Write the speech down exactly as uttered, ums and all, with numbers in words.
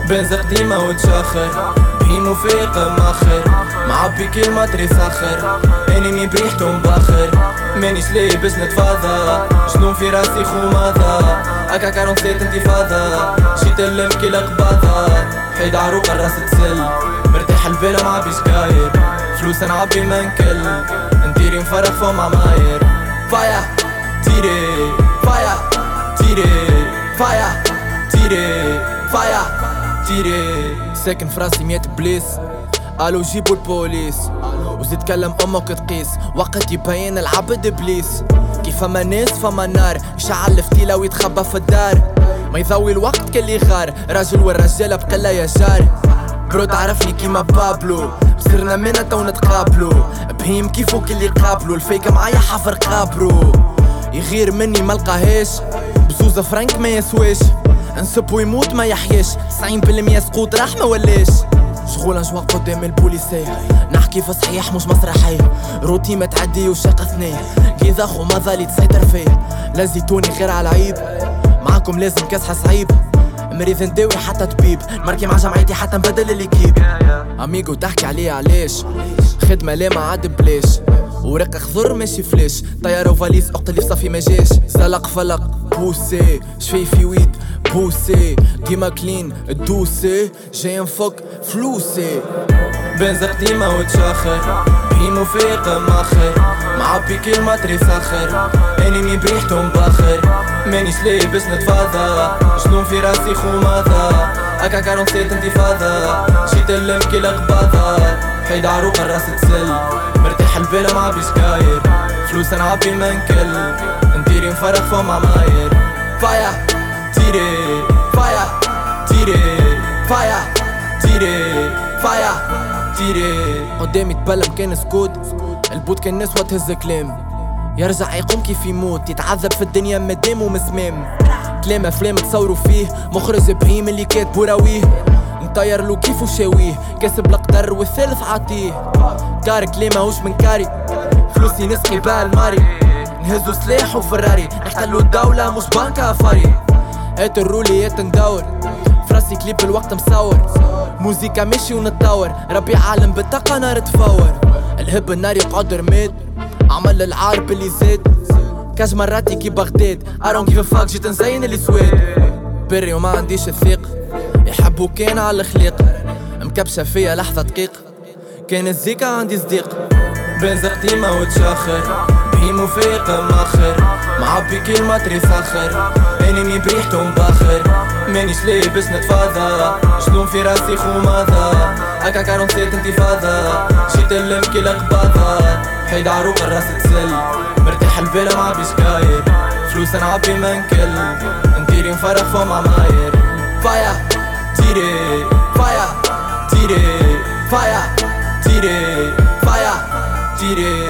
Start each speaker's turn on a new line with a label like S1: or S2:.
S1: بنزق ديما وتشاخر بهيم وفيق ماخر معبي كلمة ريساخر انمي بريحته مباخر مانيش ليه باش نتفاضى جنون في راسي خماضة اكا كارون سيت انتفاضة جيت نلمكي لقباضة حيد عروق الراس تسل مرتاح البلا معبيش كاير فلوس نعبي منكل نديري مفرغ فوق معماير فايا تيري فايا تيري فايا تيري فايا تيري ساكن فراسي مية بليس قالوا جيبوا البوليس وزيد كلم امك تقيس وقت يبين العبد ابليس كيف فما ناس فما نار يشعل الفتيلة ويتخبى في الدار ما يضوي الوقت كاللي غار راجل والرجالة بقلة يا جار برو تعرفني كيما بابلو صرنا منا تو نتقابلو بهيم كيفو كاللي قابلو الفيك معايا حفر قابرو يغير مني ملقاهاش بزوزة فرانك ما يسواش نسب ويموت ما يحياش تسعين بالمية سقوط راح ما ولاش شغول نجوع قدام البوليسية نحكي في صحيح مش مسرحية روتي ما تعدي وشاقة ثنية كيذا خو ما ظالي تسيطر فيا لا زيتوني غير على العيب معاكم لازم كاسحة صعيب مريض نداوي حتى طبيب مركي مع جمعيتي حتى نبدل الليكيب اميغو تحكي عليه علاش خدمة لا ما عاد بلاش ورق خضر ماشي فلاش طيارة وفاليز اقتلي في صافي ما جاش زلق فلق بوسي شفي في ويد بوسي ديما كلين دوسي جاي نفك فلوسي بنزق ديما وتشاخر بهيم وفيق ماخر معبي كلمة ريساخر انمي بريحته مباخر مانيش ليه باش نتفاضى جنون في راسي خماضة اكا كارون سيت انتفاضة جيت نلمكي لقباضة حيد عروق الراس تسل مرتاح البلا معبيش كاير فلوس نعبي منكل نديري مفرغ فوق معماير فايا تيري فايا تيري فايا تيري فايا تيري قدامي تبلم كان سكوت البوت كان نسوة تهز كلام يرجع يقوم كيف يموت يتعذب في الدنيا مادام ومسمام كلام افلام تصوروا فيه مخرج بهيم اللي كاتبو راويه نطير له كيفو شاويه كاسب القدر والثالث عاطيه كار كلامه وش من كاري فلوسي نسقي بها الماري نهزو سلاح وفراري نحتلو الدولة مش بانكا افاري هات الروليات ندور فراسي كليب الوقت مصور موزيكا ماشي ونتطور ربي عالم بالطاقة نار تفور الهب النار يقعد رماد عمل العارب اللي زاد كاج مراتي كي بغداد I don't give a fuck جيت نزين اللي سواد بري وما عنديش الثقة يحبو كان على الخليق مكبشة فيا لحظة دقيق كان الزيكا عندي صديق بنزق ديما وتشاخر بهيم وفيق ماخر معبي كلمة ريساخر انمي بريحته مباخر مانيش ليه باش نتفاضى جنون في راسي خماضة اكا كارون سيت انتفاضة جيت نلمكي لقباضة حيد عروق الراس تسل مرتاح البلا معبيش كاير فلوس نعبي منكل نديري مفرغ فوق معماير فايا تيري فايا تيري فايا تيري فايا تيري